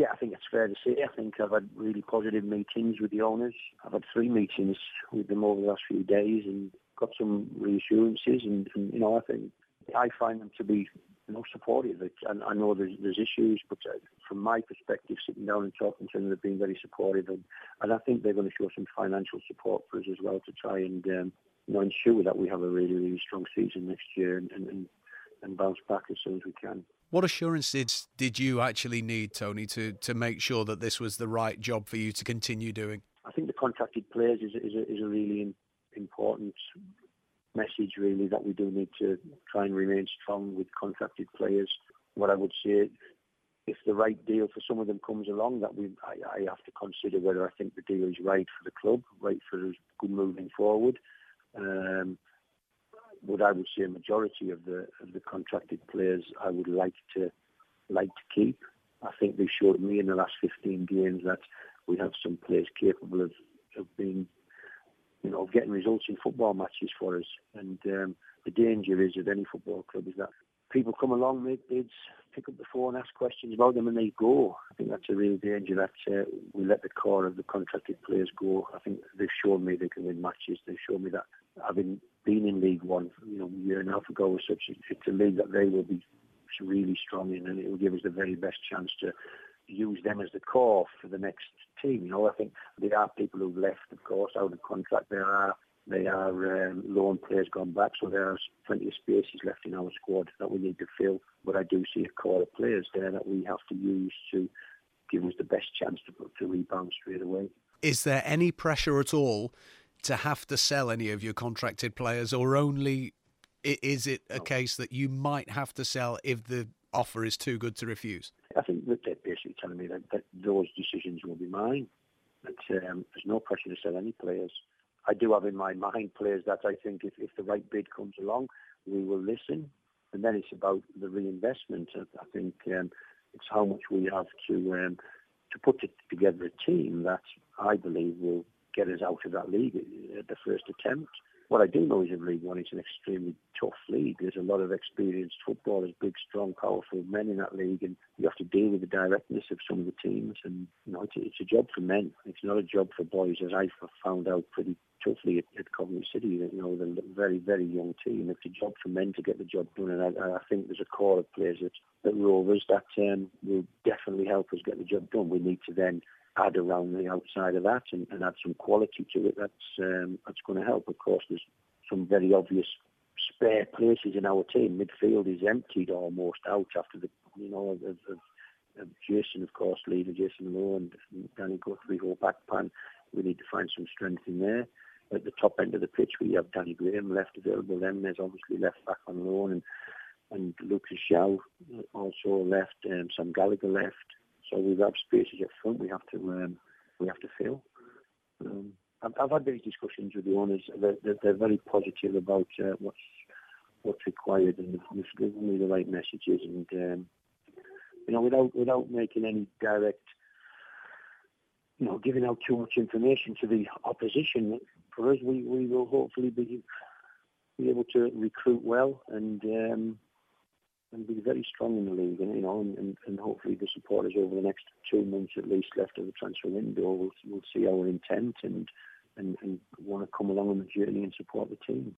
Yeah, I think it's fair to say. I think I've had really positive meetings with the owners. I've had 3 meetings with them over the last few days and got some reassurances. And I think I find them to be supportive. And I know there's issues, but from my perspective, sitting down and talking to them, they've been very supportive. And I think they're going to show some financial support for us as well to try and ensure that we have a really, really strong season next year and bounce back as soon as we can. What assurances did you actually need, Tony, to make sure that this was the right job for you to continue doing? I think the contracted players is a really important message, really, that we do need to try and remain strong with contracted players. What I would say, if the right deal for some of them comes along, that I have to consider whether I think the deal is right for the club, right for us good moving forward. But I would say a majority of the contracted players I would like to keep. I think they showed me in the last 15 games that we have some players capable of being, getting results in football matches for us. And the danger is of any football club is that people come along, make bids, pick up the phone, ask questions about them, and they go. I think that's a real danger that we let the core of the contracted players go. I think they've shown me they can win matches. They've shown me that, having been in League One, a year and a half ago, or such, it's a league that they will be really strong in, and it will give us the very best chance to use them as the core for the next team. I think there are people who've left, of course, out of contract. There are loan players gone back, so there are plenty of spaces left in our squad that we need to fill. But I do see a core of players there that we have to use to give us the best chance to rebound straight away. Is there any pressure at all to have to sell any of your contracted players, or only is it a case that you might have to sell if the offer is too good to refuse? I think that they're basically telling me that those decisions will be mine. That there's no pressure to sell any players. I do have in my mind players that I think if the right bid comes along, we will listen. And then it's about the reinvestment. I think it's how much we have to put together a team that I believe will get us out of that league at the first attempt. What I do know is in League One, it's an extremely tough league. There's a lot of experienced footballers, big, strong, powerful men in that league, and you have to deal with the directness of some of the teams. And it's a job for men. It's not a job for boys, as I've found out pretty toughly at Coventry City. They're a very, very young team. It's a job for men to get the job done, and I think there's a core of players at Rovers that will definitely help us get the job done. We need to then add around the outside of that and add some quality to it. That's going to help. Of course, there's some very obvious spare places in our team. Midfield is emptied almost out after the of Jason, of course, leader Jason Lowe and Danny Guthrie go back pan. We need to find some strength in there. At the top end of the pitch, we have Danny Graham left available. Then there's obviously left back on loan, and Lucas Shaw also left. Sam Gallagher left. So we have spaces up front we have to fill. I've had these discussions with the owners. They're very positive about what's required, and they've given me the right messages. And without making any direct, giving out too much information to the opposition, for us we will hopefully be able to recruit well and be very strong in the league, and hopefully the supporters over the next 2 months at least left of the transfer window will see our intent and want to come along on the journey and support the team.